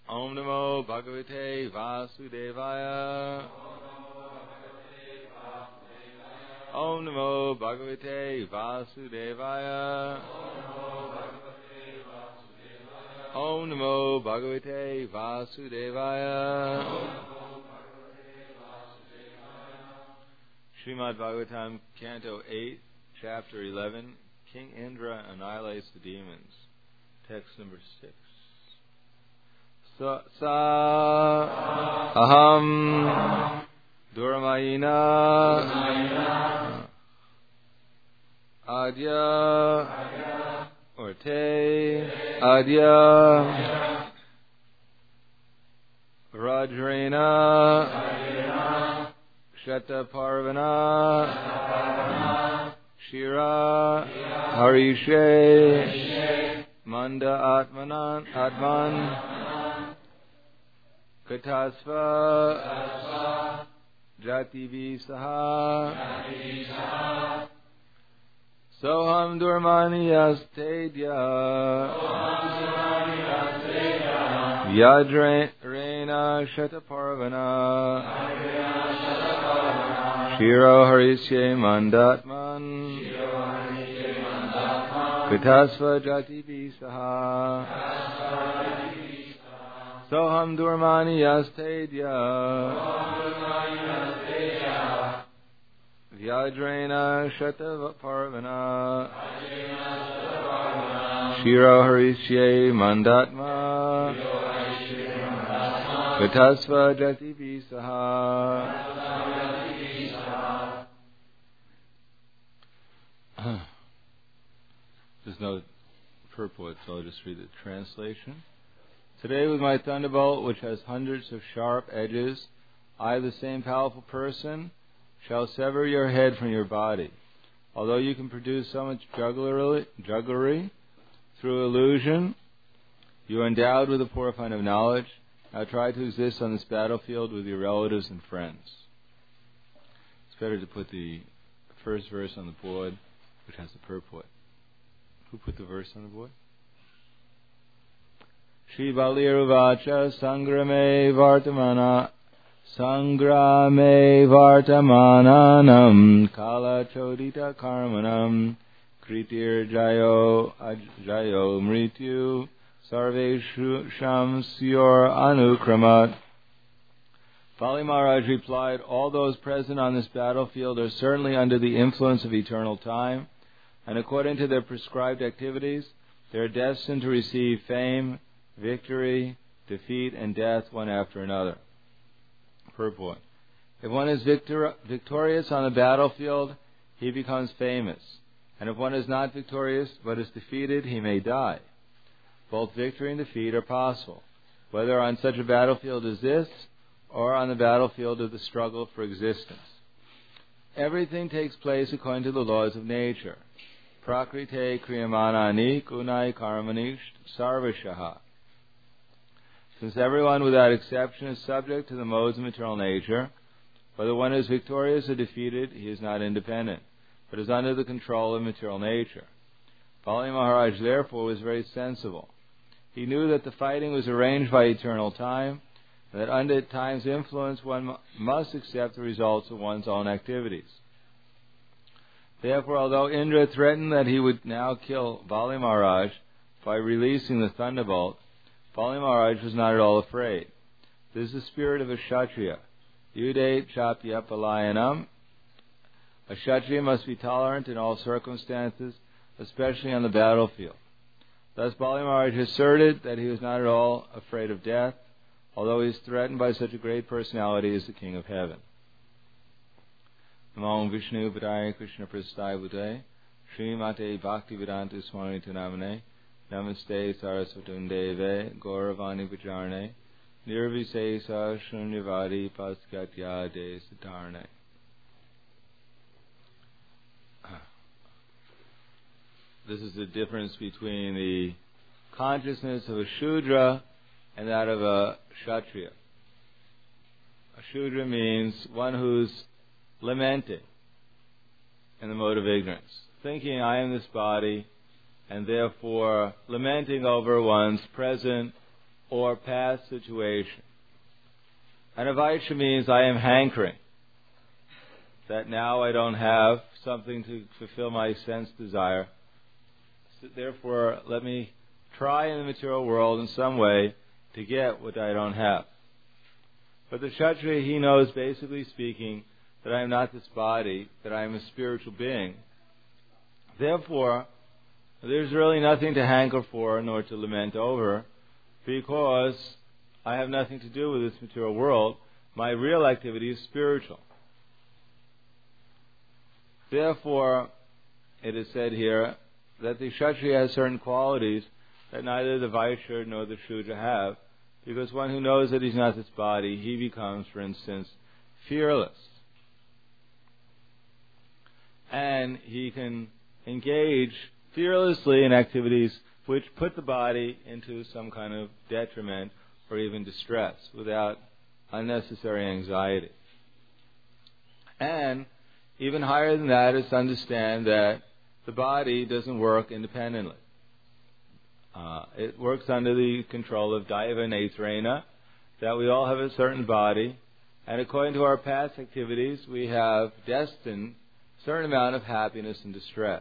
Om Namo Bhagavate Vasudevaya. Om Namo Bhagavate Vasudevaya. Om Namo Bhagavate Vasudevaya. Srimad Bhagavatam, Canto 8, Chapter 11, King Indra annihilates the demons. Text number 6. Sa aham durmayina adya or te adya rajrena shataparvana shira harishe manda atman Katasva Jati Saha Soham Durmani Astedya Yadrena Shataparvana Shiro Harisye Mandatman Katasva Jati Saha Soham Durmani Astedya Vyadrena Shataparvana Shiro Harisye Mandatma Vitasva Jati Visaha. There's no purport, so I'll just read the translation. Today with my thunderbolt, which has hundreds of sharp edges, I, the same powerful person, shall sever your head from your body. Although you can produce so much jugglery through illusion, you are endowed with a poor fund of knowledge. Now try to exist on this battlefield with your relatives and friends. It's better to put the first verse on the board, which has the purport. Who put the verse on the board? Shri Baliruvacha Sangrame Vartamananam Kala Chodita Karmanam Kritir Jayo Mrityu Sarve Shamsyor Anukramat. Bali Maharaj replied, all those present on this battlefield are certainly under the influence of eternal time, and according to their prescribed activities, they are destined to receive fame, victory, defeat, and death one after another. Purport. If one is victorious on the battlefield, he becomes famous. And if one is not victorious but is defeated, he may die. Both victory and defeat are possible, whether on such a battlefield as this or on the battlefield of the struggle for existence. Everything takes place according to the laws of nature. Prakrite kriyamanani kunai karmani sarvashaha. Since everyone without exception is subject to the modes of material nature, whether one is victorious or defeated, he is not independent, but is under the control of material nature. Bali Maharaj therefore was very sensible. He knew that the fighting was arranged by eternal time, and that under time's influence one must accept the results of one's own activities. Therefore, although Indra threatened that he would now kill Bali Maharaj by releasing the thunderbolt, Bali Maharaj was not at all afraid. This is the spirit of a Kshatriya. Yude chapya palayanam. A Kshatriya must be tolerant in all circumstances, especially on the battlefield. Thus Bali Maharaj asserted that he was not at all afraid of death, although he is threatened by such a great personality as the King of Heaven. Namo Vishnu Padaya Krishna Prasthaya Bhutaya Srimate Bhaktivedanta Swami Namane Namaste Saraswatam Deve Gauravani Vajarne Nirvisesa Shunyavadi Paskatya De Satarne. This is the difference between the consciousness of a Shudra and that of a Kshatriya. A Shudra means one who's lamenting in the mode of ignorance, thinking, I am this body, and therefore lamenting over one's present or past situation. And avaisha means I am hankering, that now I don't have something to fulfill my sense desire. So therefore, let me try in the material world in some way to get what I don't have. But the Kshatriya, he knows, basically speaking, that I am not this body, that I am a spiritual being. Therefore, there's really nothing to hanker for nor to lament over, because I have nothing to do with this material world. My real activity is spiritual. Therefore, it is said here that the Kshatriya has certain qualities that neither the Vaishya nor the Shudra have, because one who knows that he's not this body, he becomes, for instance, fearless. And he can engage fearlessly in activities which put the body into some kind of detriment or even distress without unnecessary anxiety. And even higher than that is to understand that the body doesn't work independently. It works under the control of Daiva Netrena, that we all have a certain body, and according to our past activities, we have destined a certain amount of happiness and distress.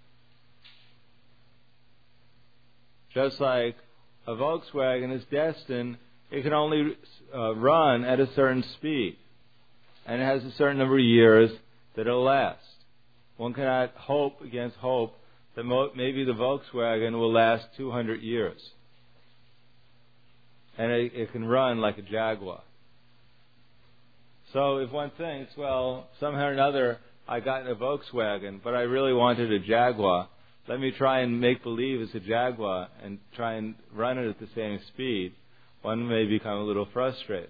Just like a Volkswagen is destined, it can only run at a certain speed, and it has a certain number of years that it'll last. One cannot hope against hope that maybe the Volkswagen will last 200 years. And it can run like a Jaguar. So if one thinks, well, somehow or another I got in a Volkswagen, but I really wanted a Jaguar, let me try and make believe it's a Jaguar and try and run it at the same speed, one may become a little frustrated.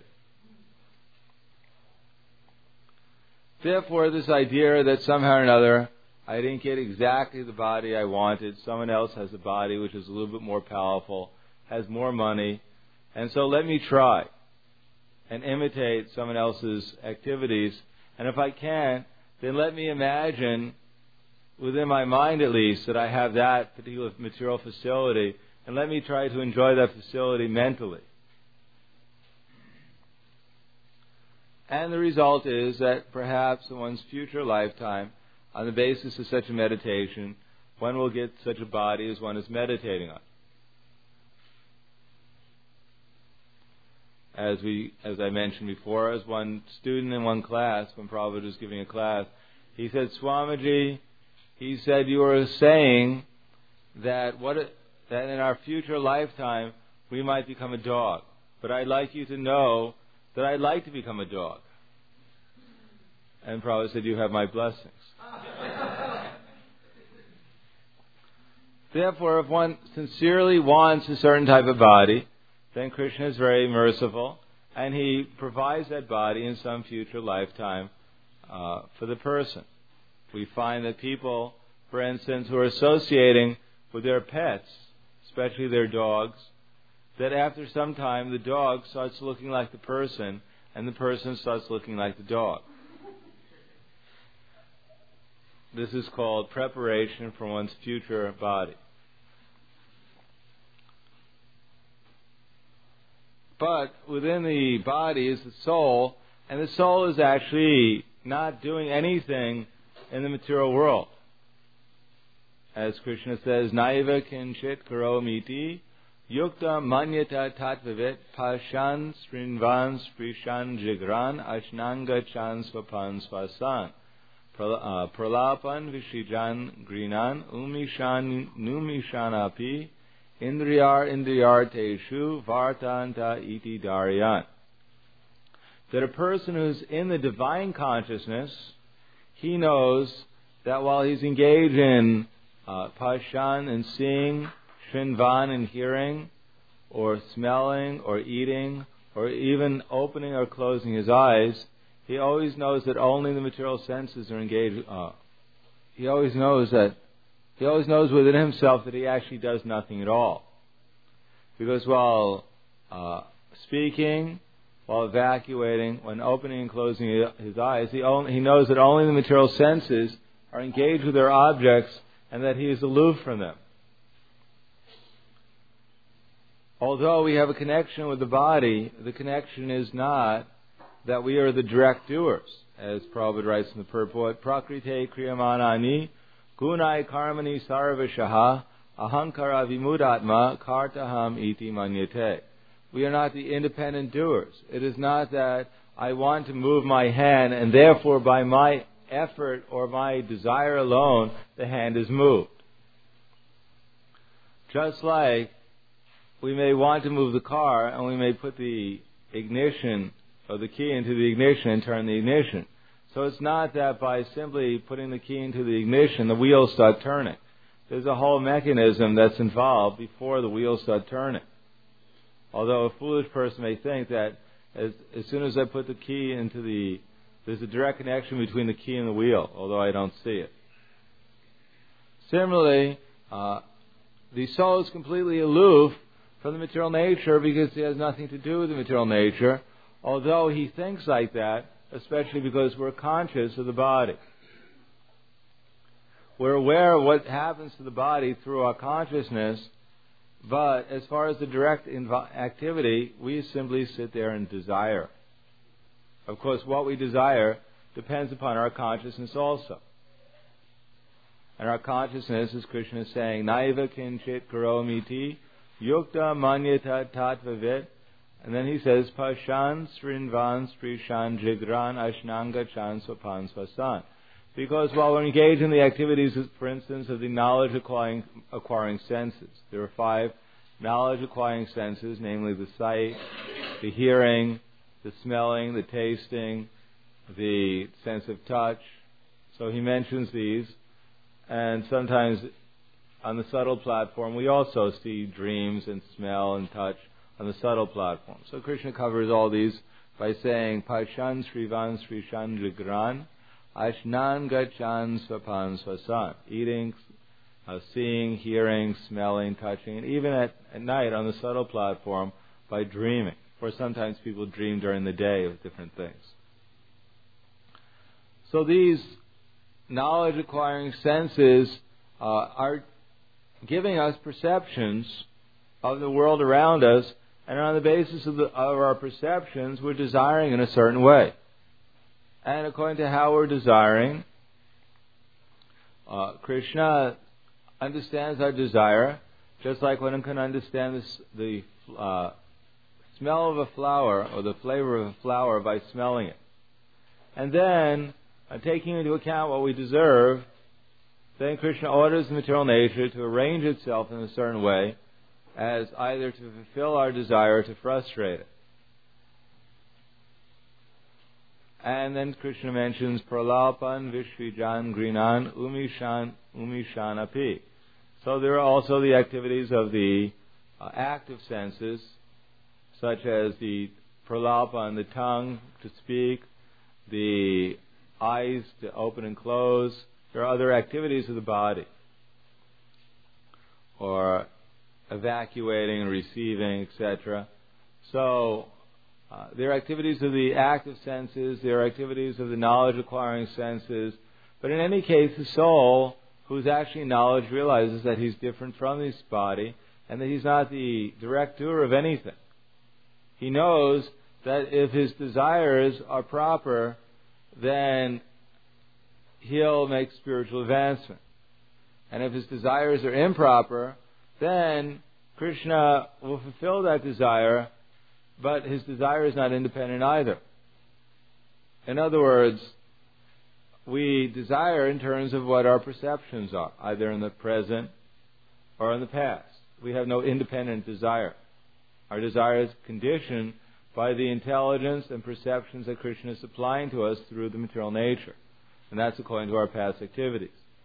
Therefore, this idea that somehow or another I didn't get exactly the body I wanted, someone else has a body which is a little bit more powerful, has more money, and so let me try and imitate someone else's activities, and if I can, then let me imagine, within my mind at least, that I have that particular material facility, and let me try to enjoy that facility mentally. And the result is that perhaps in one's future lifetime, on the basis of such a meditation, one will get such a body as one is meditating on. As I mentioned before, as one student in one class, when Prabhupada was giving a class, he said, Swamiji, he said, you were saying that that in our future lifetime we might become a dog. But I'd like you to know that I'd like to become a dog. And Prabhupada said, you have my blessings. Therefore, if one sincerely wants a certain type of body, then Krishna is very merciful, and he provides that body in some future lifetime for the person. We find that people, for instance, who are associating with their pets, especially their dogs, that after some time the dog starts looking like the person, and the person starts looking like the dog. This is called preparation for one's future body. But within the body is the soul, and the soul is actually not doing anything in the material world. As Krishna says, Naiva kinchit karomiti yukta manyata tatvavit pashan srinvan sprishan jigran ashnanga chan swapan swasan pralapan vishijan grinan umishan numishanapi indriyarteshu vartanta iti daryan. That a person who's in the divine consciousness, he knows that while he's engaged in pashan and seeing, shrinvan and hearing, or smelling, or eating, or even opening or closing his eyes, he always knows that only the material senses are engaged. He always knows within himself that he actually does nothing at all. Because while speaking, while evacuating, when opening and closing his eyes, he knows that only the material senses are engaged with their objects and that he is aloof from them. although we have a connection with the body, the connection is not that we are the direct doers. As Prabhupada writes in the purport, Prakrite kriyamanani gunai karmani sarvashaha ahankara vimudatma kartaham iti manyate. We are not the independent doers. It is not that I want to move my hand and therefore by my effort or my desire alone the hand is moved. Just like we may want to move the car and we may put the ignition or the key into the ignition and turn the ignition. So it's not that by simply putting the key into the ignition the wheels start turning. There's a whole mechanism that's involved before the wheels start turning. Although a foolish person may think that as soon as I put the key into there's a direct connection between the key and the wheel, although I don't see it. Similarly, the soul is completely aloof from the material nature because it has nothing to do with the material nature, although he thinks like that, especially because we're conscious of the body. We're aware of what happens to the body through our consciousness, but as far as the direct activity, we simply sit there and desire. Of course, what we desire depends upon our consciousness also. And our consciousness, as Krishna is saying, Naiva kinchit karomiti yukta manyata tatvavit. And then he says, Pashan srinvan sprishan jigran ashnanga chan swapan swasan. Because while we're engaged in the activities, for instance, of the knowledge acquiring senses, there are 5 knowledge acquiring senses, namely the sight, the hearing, the smelling, the tasting, the sense of touch. So he mentions these. And sometimes on the subtle platform, we also see dreams and smell and touch on the subtle platform. So Krishna covers all these by saying, Pashan Srivan Srishan Jigran, Ashnan Gachan Swapan Swasan. Eating, seeing, hearing, smelling, touching, and even at night on the subtle platform by dreaming. Or sometimes people dream during the day of different things. So these knowledge acquiring senses are giving us perceptions of the world around us, and on the basis of our perceptions we're desiring in a certain way. And according to how we're desiring, Krishna understands our desire, just like one can understand the smell of a flower or the flavor of a flower by smelling it. And then, taking into account what we deserve, then Krishna orders the material nature to arrange itself in a certain way as either to fulfill our desire or to frustrate it. And then Krishna mentions Pralalpan, Vishvijan, Grinan, Umishan Api. So there are also the activities of the active senses, such as the Pralalpan, the tongue to speak, the eyes to open and close. There are other activities of the body, or evacuating and receiving, etc. So there are activities of the active senses, there are activities of the knowledge-acquiring senses, but in any case, the soul, who's actually knowledge, realizes that he's different from this body, and that he's not the direct doer of anything. He knows that if his desires are proper, then he'll make spiritual advancement. And if his desires are improper, then Krishna will fulfill that desire, but his desire is not independent either. In other words, we desire in terms of what our perceptions are, either in the present or in the past. We have no independent desire. Our desire is conditioned by the intelligence and perceptions that Krishna is supplying to us through the material nature. And that's according to our past activities.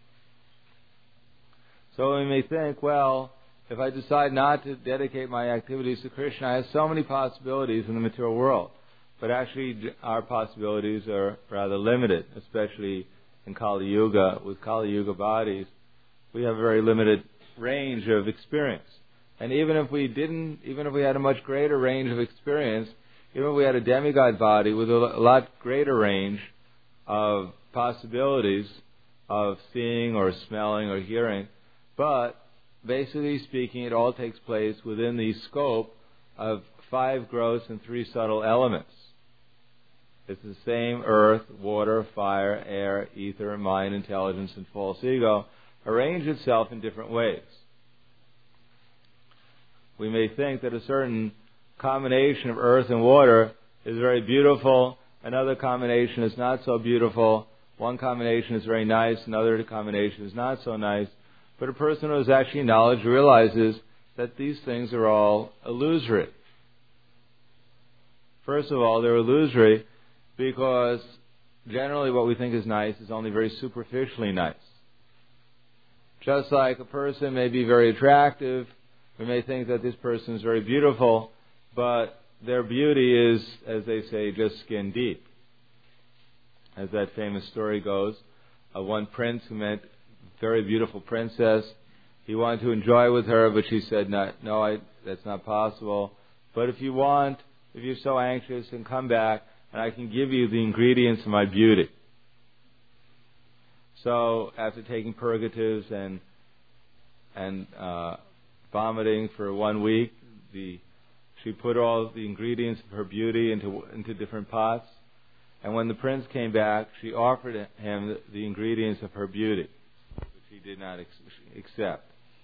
So we may think, well, if I decide not to dedicate my activities to Krishna, I have so many possibilities in the material world. But actually, our possibilities are rather limited, especially in Kali Yuga. With Kali Yuga bodies, we have a very limited range of experience. And even if we had a much greater range of experience, even if we had a demigod body with a lot greater range of possibilities of seeing or smelling or hearing, but basically speaking, it all takes place within the scope of 5 gross and 3 subtle elements. It's the same earth, water, fire, air, ether, mind, intelligence, and false ego, arrange itself in different ways. We may think that a certain combination of earth and water is very beautiful, another combination is not so beautiful, one combination is very nice, another combination is not so nice, but a person who has actually knowledge realizes that these things are all illusory. First of all, they're illusory because generally what we think is nice is only very superficially nice. Just like a person may be very attractive, we may think that this person is very beautiful, but their beauty is, as they say, just skin deep. As that famous story goes, one prince who met a very beautiful princess, he wanted to enjoy with her, but she said, no, that's not possible. But if you're so anxious, then come back, and I can give you the ingredients of my beauty. So after taking purgatives and vomiting for 1 week, she put all the ingredients of her beauty into different pots. And when the prince came back, she offered him the ingredients of her beauty, which he did not accept.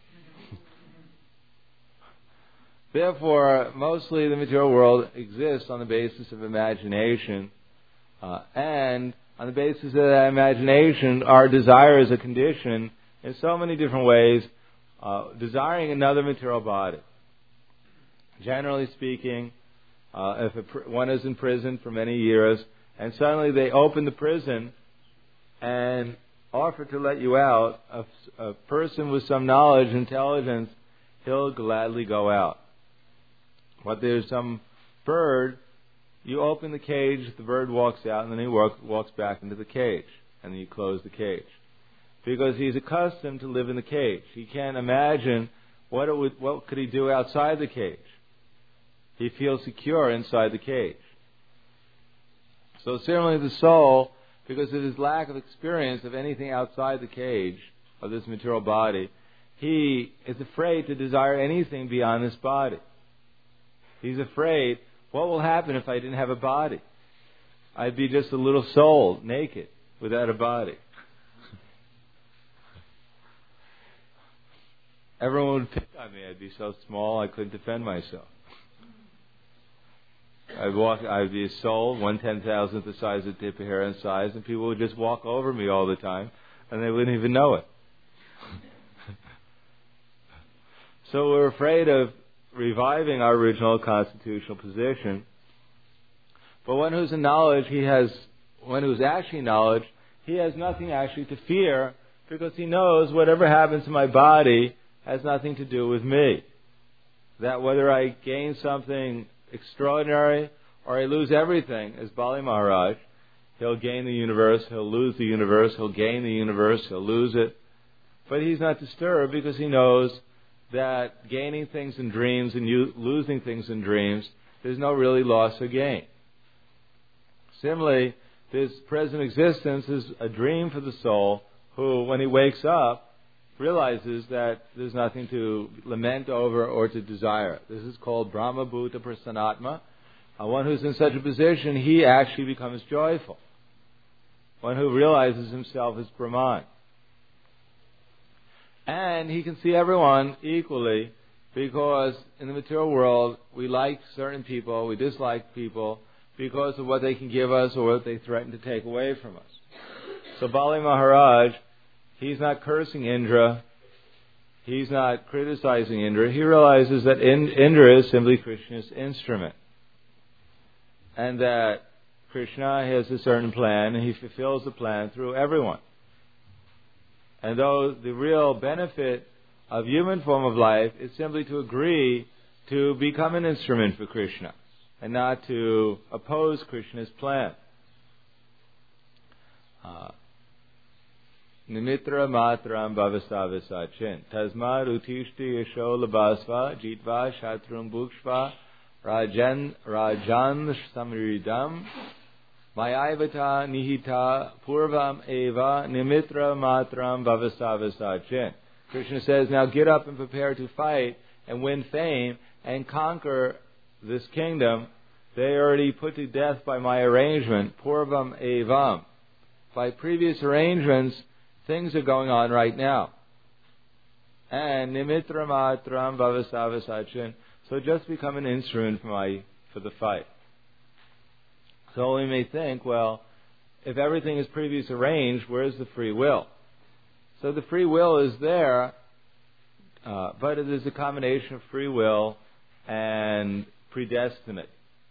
Therefore, mostly the material world exists on the basis of imagination, and on the basis of that imagination, our desire is a condition in so many different ways, desiring another material body. Generally speaking, if one is in prison for many years, and suddenly they open the prison and offer to let you out, a person with some knowledge, intelligence, he'll gladly go out. But there's some bird, you open the cage, the bird walks out, and then he walks back into the cage, and then you close the cage. Because he's accustomed to live in the cage. He can't imagine what could he do outside the cage. He feels secure inside the cage. So similarly the soul, because of his lack of experience of anything outside the cage of this material body, he is afraid to desire anything beyond this body. He's afraid, what will happen if I didn't have a body? I'd be just a little soul, naked, without a body. Everyone would pick on me. I'd be so small I couldn't defend myself. I'd be a soul, 1/10,000th the size of tip of hair in size, and people would just walk over me all the time, and they wouldn't even know it. So we're afraid of reviving our original constitutional position. But one who's in knowledge, one who's actually knowledge, he has nothing actually to fear, because he knows whatever happens to my body has nothing to do with me. That whether I gain something extraordinary or I lose everything, as Bali Maharaj, he'll gain the universe, he'll lose the universe, he'll gain the universe, he'll lose it. But he's not disturbed because he knows that gaining things in dreams and losing things in dreams, there's no really loss or gain. Similarly, this present existence is a dream for the soul who, when he wakes up, realizes that there's nothing to lament over or to desire. This is called Brahma Bhuta Prasanatma. One who's in such a position, he actually becomes joyful. One who realizes himself as Brahman. And he can see everyone equally, because in the material world, we like certain people, we dislike people, because of what they can give us or what they threaten to take away from us. So Bali Maharaj, he's not cursing Indra, he's not criticizing Indra, he realizes that Indra is simply Krishna's instrument. And that Krishna has a certain plan, and he fulfills the plan through everyone. And though the real benefit of human form of life is simply to agree to become an instrument for Krishna and not to oppose Krishna's plan. Nimitra matram bhavasavasachin tasma rutishti yasho labasva jitva shatrum bhukshva rajan samridam Mayaivata nihita purvam eva nimitra matram bhavasavasachin. Krishna says, now get up and prepare to fight and win fame and conquer this kingdom. They already put to death by my arrangement, purvam evam. By previous arrangements, things are going on right now. And nimitra matram bhavasavasachin. So just become an instrument for the fight. So we may think, well, if everything is previously arranged, where's the free will? So the free will is there, but it is a combination of free will and predestinate.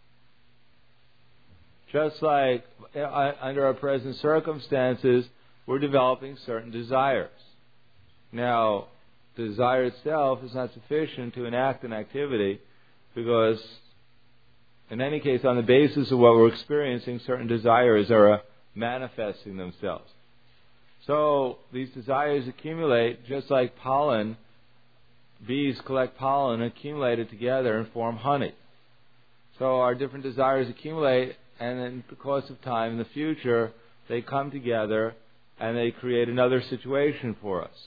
Just like under our present circumstances, we're developing certain desires. Now, the desire itself is not sufficient to enact an activity because, in any case, on the basis of what we're experiencing, certain desires are manifesting themselves. So these desires accumulate just like pollen. Bees collect pollen, accumulate it together, and form honey. So our different desires accumulate, and in the course of time, in the future, they come together and they create another situation for us.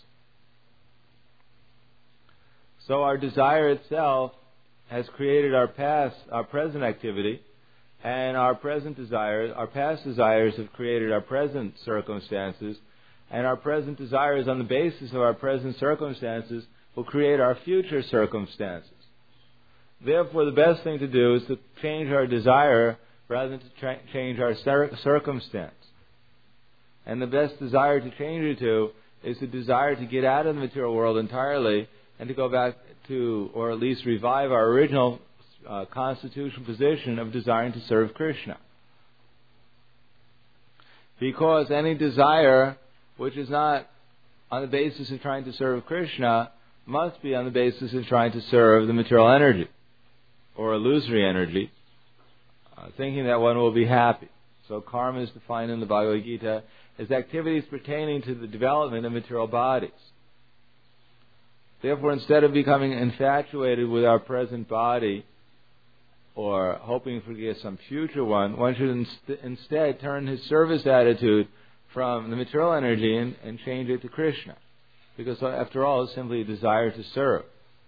So our desire itself has created our present activity, and our past desires have created our present circumstances, and our present desires on the basis of our present circumstances will create our future circumstances. Therefore, the best thing to do is to change our desire rather than to change our circumstance. And the best desire to change it to is the desire to get out of the material world entirely and to go back to, or at least revive our original constitutional position of desiring to serve Krishna. Because any desire which is not on the basis of trying to serve Krishna must be on the basis of trying to serve the material energy or illusory energy, thinking that one will be happy. So karma is defined in the Bhagavad Gita as activities pertaining to the development of material bodies. Therefore, instead of becoming infatuated with our present body or hoping for some future one should instead turn his service attitude from the material energy and change it to Krishna. Because after all, it's simply a desire to serve.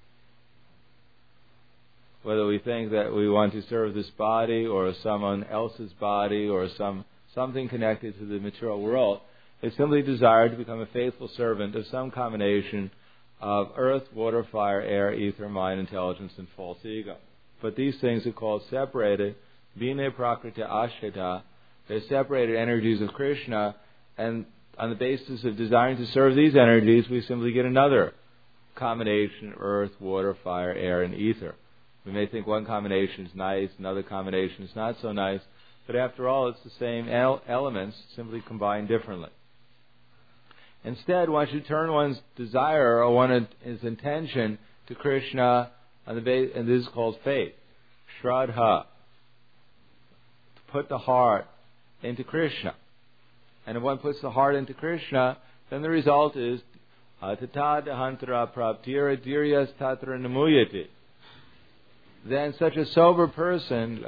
Whether we think that we want to serve this body or someone else's body or something connected to the material world, it's simply a desire to become a faithful servant of some combination of earth, water, fire, air, ether, mind, intelligence, and false ego. But these things are called separated, Bine Prakriti Ashita. They're separated energies of Krishna, and on the basis of desiring to serve these energies, we simply get another combination, earth, water, fire, air, and ether. We may think one combination is nice, another combination is not so nice, but after all, it's the same elements, simply combined differently. Instead, one should turn one's desire or his intention to Krishna, and this is called faith, Shraddha, to put the heart into Krishna. And if one puts the heart into Krishna, then the result is tatadahantara praptira diryas tatra namuyati. Then such a sober person,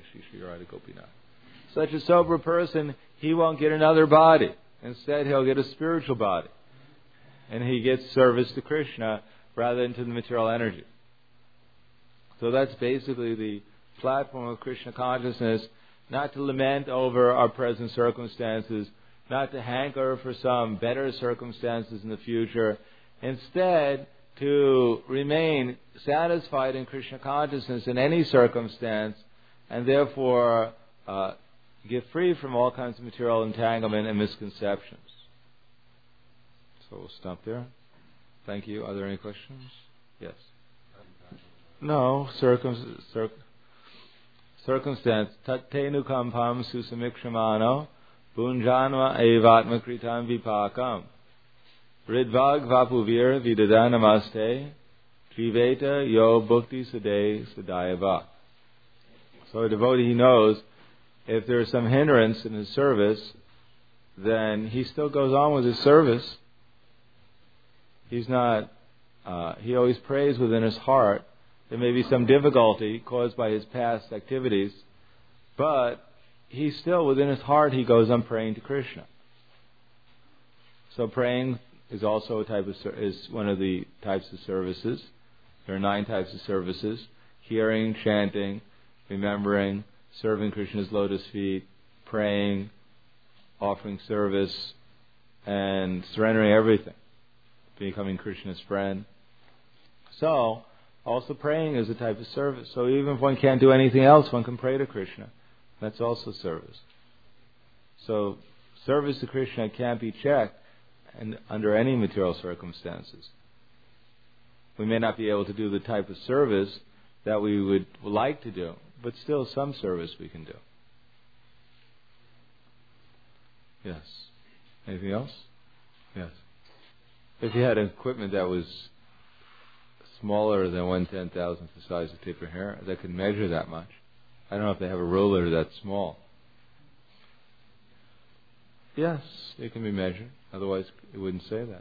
he won't get another body. Instead, he'll get a spiritual body. And he gets service to Krishna rather than to the material energy. So that's basically the platform of Krishna consciousness, not to lament over our present circumstances, not to hanker for some better circumstances in the future. Instead, to remain satisfied in Krishna consciousness in any circumstance, and therefore get free from all kinds of material entanglement and misconceptions. So we'll stop there. Thank you. Are there any questions? Yes. No. Circumstance. Tattenu kampam susamikshramano bunjanva evatma kritam vipakam ridvag vapuvir vidadanamaste triveta yo bhukti sade sadayava. So a devotee knows if there is some hindrance in his service, then he still goes on with his service. He's not, he always prays within his heart. There may be some difficulty caused by his past activities, but he's still, within his heart, he goes on praying to Krishna. So praying is also is one of the types of services. There are 9 types of services: hearing, chanting, remembering, serving Krishna's lotus feet, praying, offering service, and surrendering everything, becoming Krishna's friend. So, also praying is a type of service. So even if one can't do anything else, one can pray to Krishna. That's also service. So, service to Krishna can't be checked under any material circumstances. We may not be able to do the type of service that we would like to do, but still some service we can do. Yes. Anything else? Yes. If you had equipment that was smaller than 1/10,000th the size of tip of hair, that could measure that much. I don't know if they have a ruler that small. Yes, it can be measured. Otherwise, it wouldn't say that.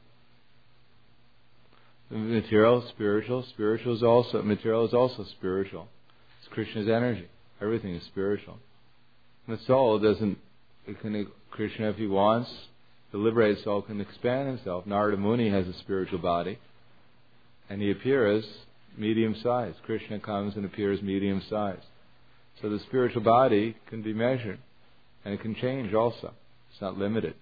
Material, spiritual. Material is also spiritual. It's Krishna's energy. Everything is spiritual. And the soul Krishna, if he wants, the liberated soul can expand himself. Narada Muni has a spiritual body, and he appears medium-sized. Krishna comes and appears medium-sized. So the spiritual body can be measured, and it can change also. It's not limited.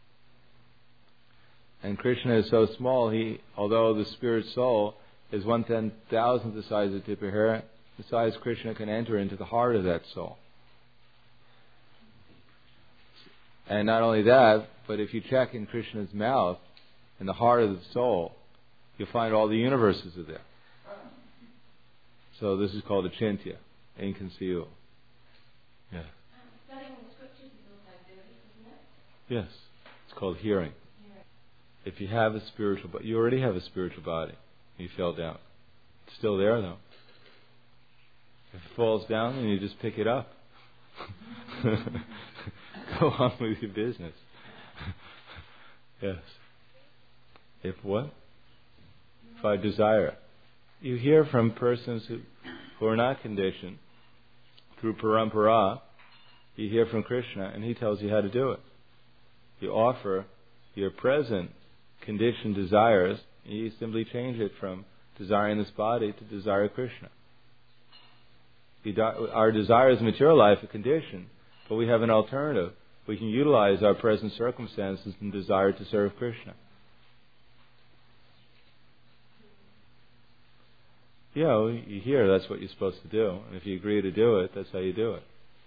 And Krishna is so small, although the spirit soul is 1/10,000th the size of the tip of hair, the size Krishna can enter into the heart of that soul. And not only that, but if you check in Krishna's mouth, in the heart of the soul, you'll find all the universes are there. So this is called achintya, inconceivable. Yeah. Studying the scriptures is also doing, isn't it? Yes. It's called hearing. If you have a spiritual body, you already have a spiritual body. You fell down. It's still there though. If it falls down, then you just pick it up. Go on with your business. Yes. If what? If I desire. You hear from persons who are not conditioned. Through parampara, you hear from Krishna and he tells you how to do it. You offer your present conditioned desires, and you simply change it from desiring this body to desire Krishna. Our desires in material life are conditioned, but we have an alternative. We can utilize our present circumstances and desire to serve Krishna. You hear that's what you're supposed to do, and if you agree to do it, that's how you do it.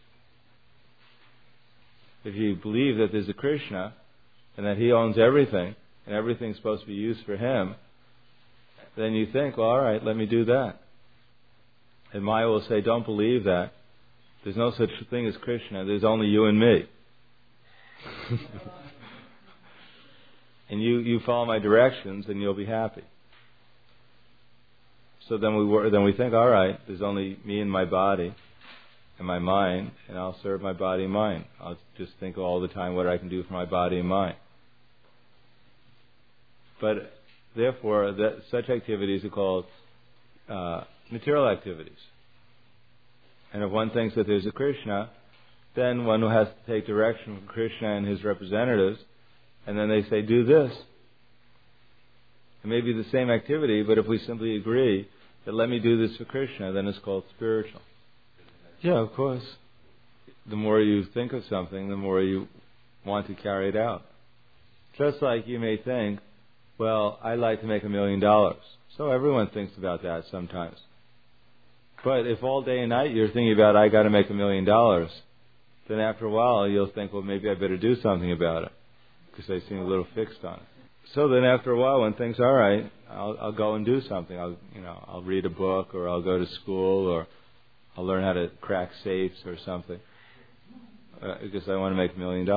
If you believe that there's a Krishna, and that he owns everything, and everything's supposed to be used for him, then you think, well, all right, let me do that. And Maya will say, don't believe that. There's no such thing as Krishna. There's only you and me. And you follow my directions, and you'll be happy. So then we think, all right, there's only me and my body and my mind, and I'll serve my body and mind. I'll just think all the time what I can do for my body and mind. But therefore, such activities are called material activities. And if one thinks that there's a Krishna, then one has to take direction from Krishna and his representatives, and then they say, do this. It may be the same activity, but if we simply agree that let me do this for Krishna, then it's called spiritual. Yeah, of course. The more you think of something, the more you want to carry it out. Just like you may think, well, I'd like to make $1 million. So everyone thinks about that sometimes. But if all day and night you're thinking about, I got to make $1 million, then after a while you'll think, well, maybe I better do something about it, because I seem a little fixed on it. So then after a while one thinks, all right, I'll go and do something. I'll read a book, or I'll go to school, or I'll learn how to crack safes or something, because I want to make $1 million.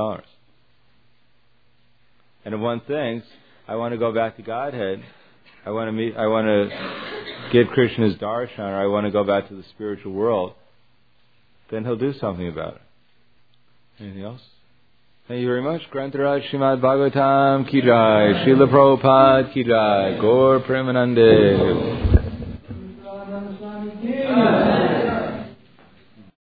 And if one thinks, I want to go back to Godhead, I want to get Krishna's darshan, or I want to go back to the spiritual world, then he'll do something about it. Anything else? Thank you very much. Grantaraj Srimad Bhagavatam Ki Jai, Srila Prabhupada Ki Jai, Gaur Premanande.